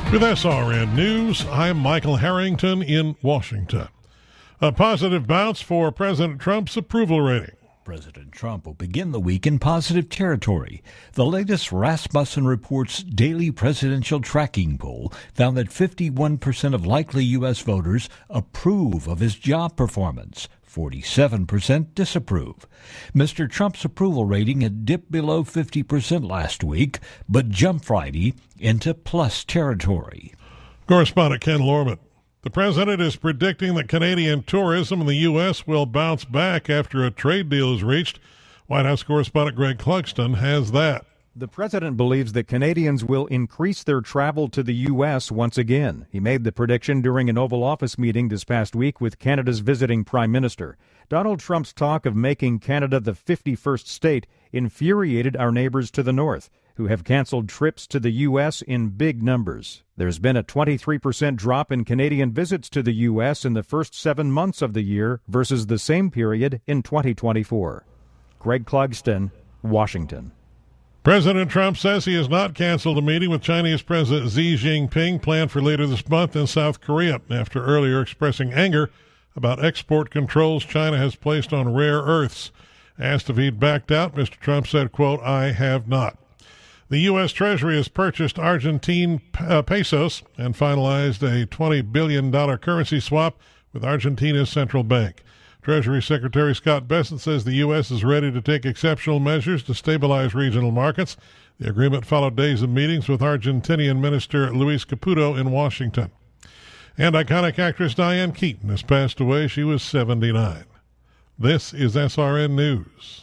With SRN News, I'm Michael Harrington in Washington. A positive bounce for President Trump's approval rating. President Trump will begin the week in positive territory. The latest Rasmussen Reports daily presidential tracking poll found that 51% of likely U.S. voters approve of his job performance. 47% disapprove. Mr. Trump's approval rating had dipped below 50% last week, but jumped Friday into plus territory. Correspondent Ken Lorman. The president is predicting that Canadian tourism in the U.S. will bounce back after a trade deal is reached. White House correspondent Greg Clugston has that. The president believes that Canadians will increase their travel to the U.S. once again. He made the prediction during an Oval Office meeting this past week with Canada's visiting Prime Minister. Donald Trump's talk of making Canada the 51st state infuriated our neighbors to the north, who have canceled trips to the U.S. in big numbers. There's been a 23% drop in Canadian visits to the U.S. in the first 7 months of the year versus the same period in 2024. Greg Clugston, Washington. President Trump says he has not canceled a meeting with Chinese President Xi Jinping planned for later this month in South Korea after earlier expressing anger about export controls China has placed on rare earths. Asked if he'd backed out, Mr. Trump said, quote, "I have not." The U.S. Treasury has purchased Argentine pesos and finalized a $20 billion currency swap with Argentina's central bank. Treasury Secretary Scott Bessent says the U.S. is ready to take exceptional measures to stabilize regional markets. The agreement followed days of meetings with Argentinian Minister Luis Caputo in Washington. And iconic actress Diane Keaton has passed away. She was 79. This is SRN News.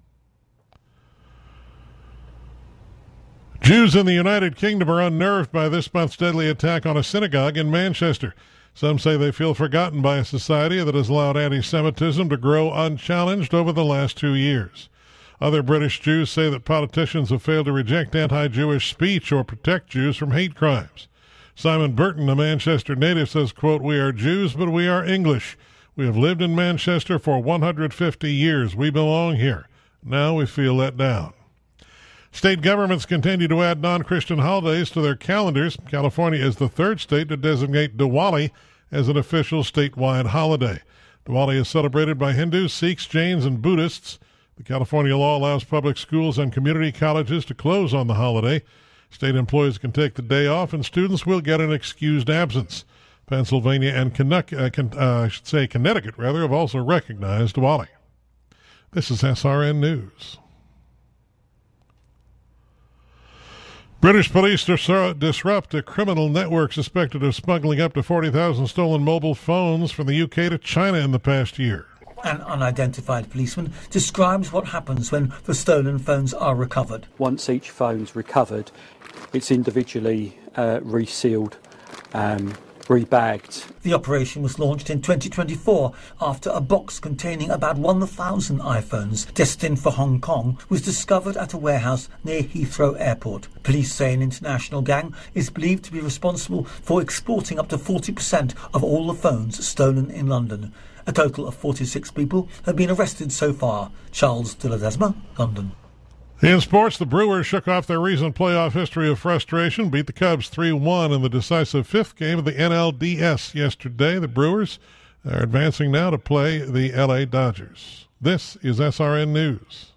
Jews in the United Kingdom are unnerved by this month's deadly attack on a synagogue in Manchester. Some say they feel forgotten by a society that has allowed anti-Semitism to grow unchallenged over the last 2 years. Other British Jews say that politicians have failed to reject anti-Jewish speech or protect Jews from hate crimes. Simon Burton, a Manchester native, says, quote, "We are Jews, but we are English. We have lived in Manchester for 150 years. We belong here. Now we feel let down." State governments continue to add non-Christian holidays to their calendars. California is the third state to designate Diwali as an official statewide holiday. Diwali is celebrated by Hindus, Sikhs, Jains, and Buddhists. The California law allows public schools and community colleges to close on the holiday. State employees can take the day off, and students will get an excused absence. Pennsylvania and Connecticut have also recognized Diwali. This is SRN News. British police disrupt a criminal network suspected of smuggling up to 40,000 stolen mobile phones from the UK to China in the past year. An unidentified policeman describes what happens when the stolen phones are recovered. Once each phone's recovered, it's individually resealed, rebagged. The operation was launched in 2024 after a box containing about 1,000 iPhones destined for Hong Kong was discovered at a warehouse near Heathrow Airport. Police say an international gang is believed to be responsible for exporting up to 40% of all the phones stolen in London. A total of 46 people have been arrested so far. Charles de Ledesma, London. In sports, the Brewers shook off their recent playoff history of frustration, beat the Cubs 3-1 in the decisive fifth game of the NLDS yesterday. The Brewers are advancing now to play the LA Dodgers. This is SRN News.